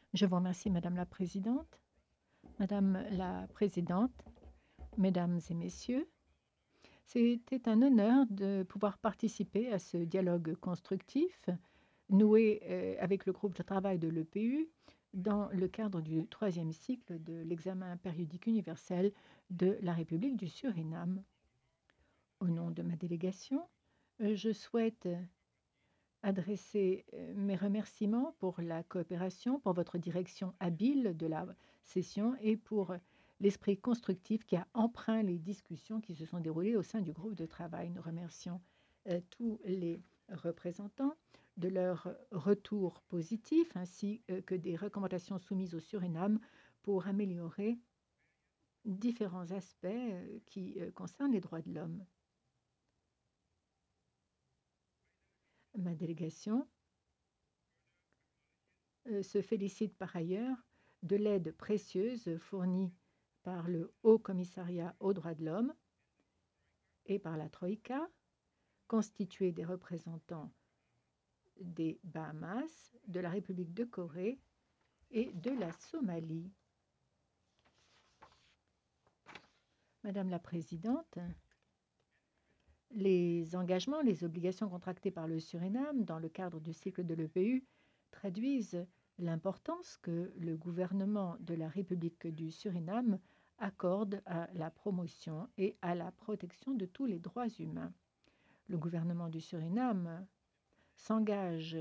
Je vous remercie, Madame la Présidente. Madame la Présidente, Mesdames et Messieurs, c'était un honneur de pouvoir participer à ce dialogue constructif noué avec le groupe de travail de l'EPU dans le cadre du troisième cycle de l'examen périodique universel de la République du Suriname. Au nom de ma délégation, je souhaite adresser mes remerciements pour la coopération, pour votre direction habile de la session et pour l'esprit constructif qui a empreint les discussions qui se sont déroulées au sein du groupe de travail. Nous remercions tous les représentants de leur retour positif ainsi que des recommandations soumises au Suriname pour améliorer différents aspects qui concernent les droits de l'homme. Ma délégation se félicite par ailleurs de l'aide précieuse fournie par le Haut Commissariat aux droits de l'homme et par la Troïka, constituée des représentants des Bahamas, de la République de Corée et de la Somalie. Madame la Présidente, les engagements, les obligations contractées par le Suriname dans le cadre du cycle de l'EPU traduisent l'importance que le gouvernement de la République du Suriname accorde à la promotion et à la protection de tous les droits humains. Le gouvernement du Suriname s'engage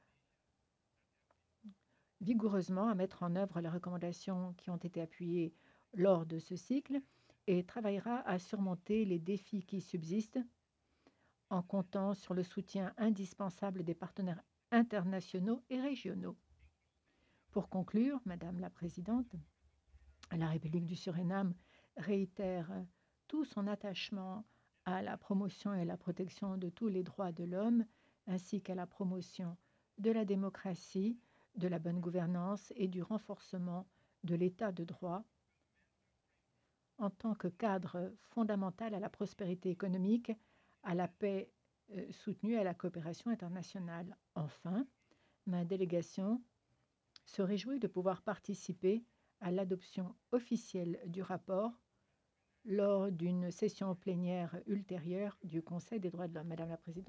vigoureusement à mettre en œuvre les recommandations qui ont été appuyées lors de ce cycle et travaillera à surmonter les défis qui subsistent en comptant sur le soutien indispensable des partenaires internationaux et régionaux. Pour conclure, Madame la Présidente, la République du Suriname réitère tout son attachement à la promotion et la protection de tous les droits de l'homme, ainsi qu'à la promotion de la démocratie, de la bonne gouvernance et du renforcement de l'état de droit en tant que cadre fondamental à la prospérité économique, à la paix soutenue, à la coopération internationale. Enfin, ma délégation se réjouit de pouvoir participer à l'adoption officielle du rapport lors d'une session plénière ultérieure du Conseil des droits de l'homme. Madame la Présidente.